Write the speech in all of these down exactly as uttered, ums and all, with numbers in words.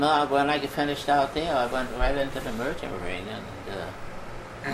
No, when I finished out there, I went right into the merchant marine, and uh,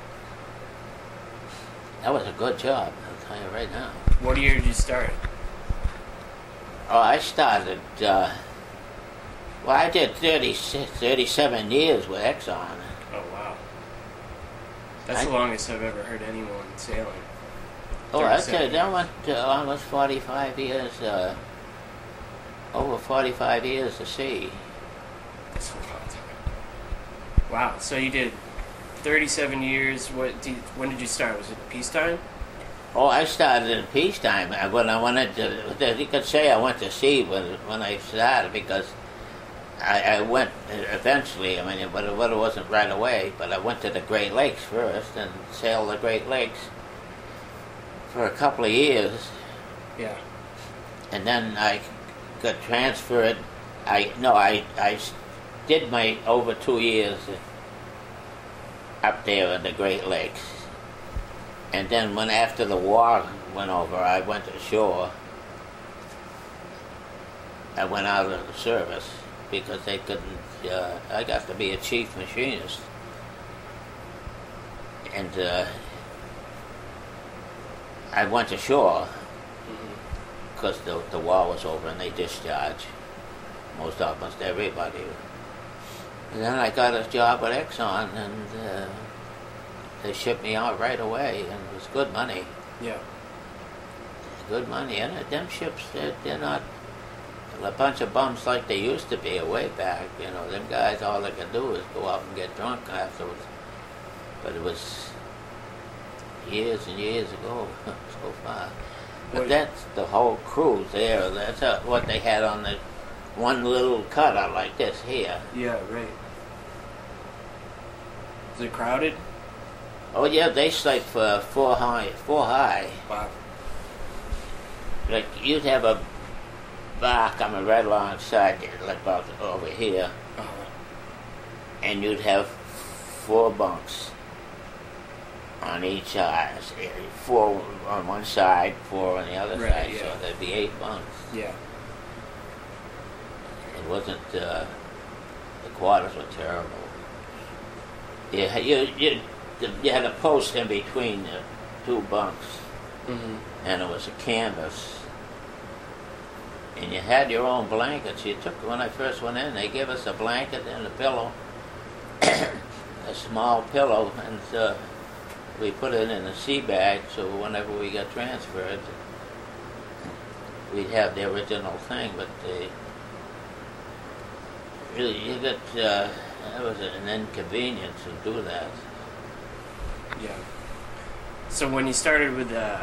that was a good job, I'll tell you right now. What year did you start? Oh, I started, uh, well, I did thirty-six, thirty-seven years with Exxon. Oh, wow. That's I, the longest I've ever heard anyone sailing. Oh, I tell you, that went uh, almost forty-five years, uh, over forty-five years to sea. That's a long time. Wow, so you did thirty-seven years. What? Did, when did you start? Was it peacetime? Oh, I started in peacetime. When I wanted to, you could say I went to sea when when I started, because I, I went eventually. I mean, but it, but it wasn't right away. But I went to the Great Lakes first and sailed the Great Lakes for a couple of years. Yeah. And then I got transferred. I no, I I did my over two years up there in the Great Lakes. And then when after the war went over, I went ashore. I went out of the service because they couldn't, uh, I got to be a chief machinist. And uh, I went ashore because the, the war was over and they discharged most almost everybody. And then I got a job at Exxon, and uh, they shipped me out right away, and it was good money. Yeah. Good money. And them ships, they're, they're not a bunch of bums like they used to be way back. You know, them guys, all they can do is go out and get drunk afterwards. But it was years and years ago, so far. But what? That's the whole cruise there. That's uh, what they had on the one little cutter like this here. Yeah, right. Is it crowded? Oh yeah, they sleep for four high, four high. Wow. Like you'd have a bar coming right alongside you, like about over here, uh-huh. and you'd have four bunks on each side. Four on one side, four on the other right, side. Yeah. So there'd be eight bunks. Yeah. It wasn't. Uh, the quarters were terrible. You you you. You had a post in between the two bunks, mm-hmm. and it was a canvas. And you had your own blankets. You took when I first went in, they gave us a blanket and a pillow, a small pillow, and uh, we put it in a sea bag. So whenever we got transferred, we'd have the original thing. But the, really, you got uh, that was an inconvenience to do that. Yeah. So when you started with uh,